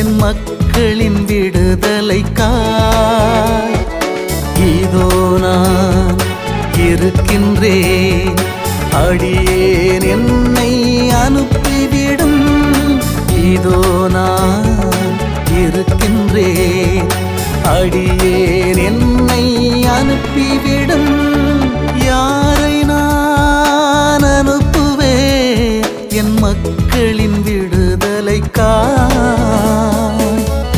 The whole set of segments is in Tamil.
என் மக்களின் விடுதலைக்காய். இதோ நான் இருக்கின்றேன், அடியேன் என்னை அனுப்பிவிடும். இதோ நான் இருக்கின்றேன், அடியேன் என்னை அனுப்பிவிடும். யாரை நான் அனுப்புவேன் என் மக்களின் விடுதலைக்காய்.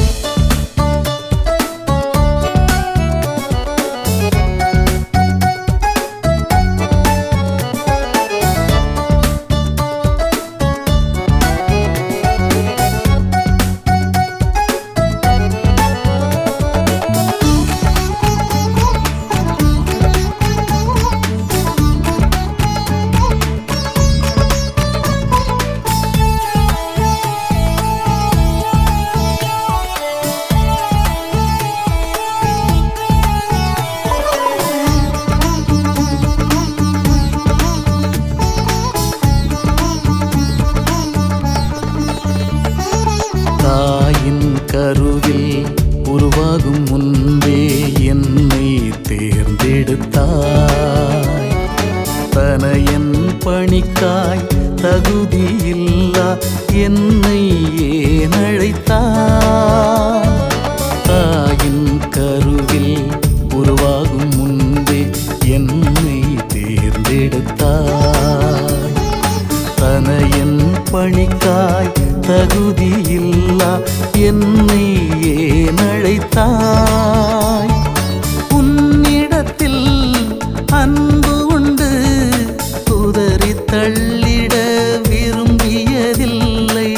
தாயின் கருவில் உருவாகும் முன்பே என்னை தேர்ந்தெடுத்தாய். தனையன் பணிக்காய் தகுதியில்லா என்னை ஏன் அழைத்தாய். தாயின் கருவில் உருவாகும் முன்பே என்னை தேர்ந்தெடுத்தாய். தனையன் பணிக்காய் தகுதியில்லா என்னை ஏன் அழைத்தாய். உன்னிடத்தில் அன்பு உண்டு, உதறி தள்ளிட விரும்பியதில்லை.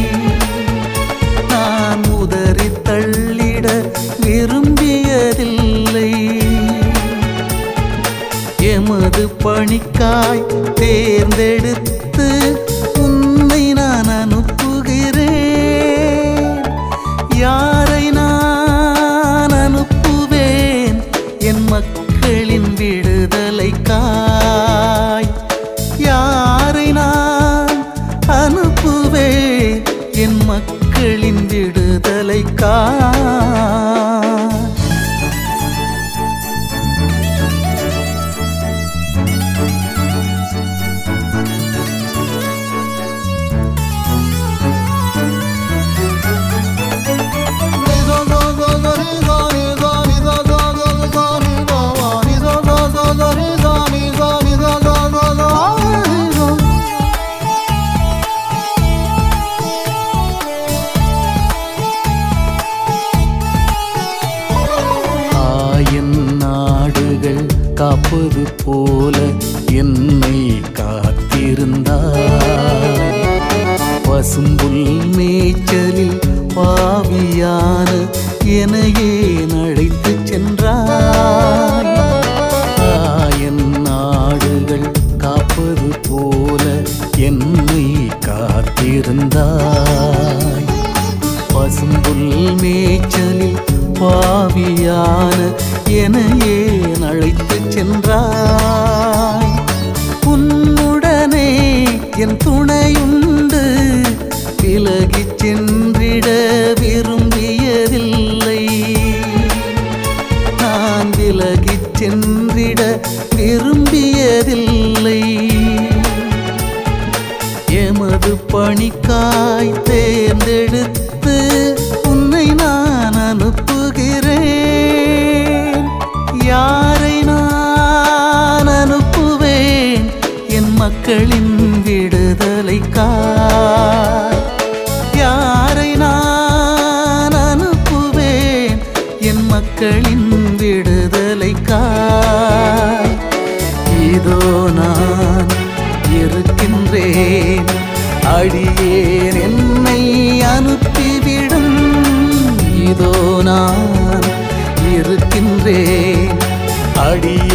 நான் உதறி தள்ளிட விரும்பியதில்லை. எமது பணிக்காய் தேர்ந்தெடுத்து உன்னை நான் அனுப்புகிறேன். யாரை நான் அனுப்புவேன் என் மக்களின் விடுதலைக்காய். யாரை நான் அனுப்புவேன் என் மக்களின் விடுதலைக்காய். காப்பது போல என்னை காத்திருந்தாய். பசும்புல் மேய்ச்சலில் பாவியான என்னையே அழைத்து சென்றாய். என் நாடுகள் காப்பது போல என்னை காத்திருந்தாய். பசும்புல் மேய்ச்சலில் பாவியான என்னையே அழைத்து சென்றாய். உன்னுடனே என் துணையுண்டு, விலகிச் சென்றிட விரும்பியதில்லை. நான் விலகிச் சென்றிட விரும்பியதில்லை. எமது பணிக்காய் தேர்ந்தெடுத்து உன்னை நான் அனுப்புகிறேன். யாரை நான் அனுப்புவேன் என் மக்களின் விடுதலைக்காய். யாரை நான் அனுப்புவேன் என் மக்களின் விடுதலைக்காய். இதோ நான் இருக்கின்றேன், அடியேன் என்னை அனுப்பிவிடும். இதோ நான் இருக்கின்றேன், அடியேன்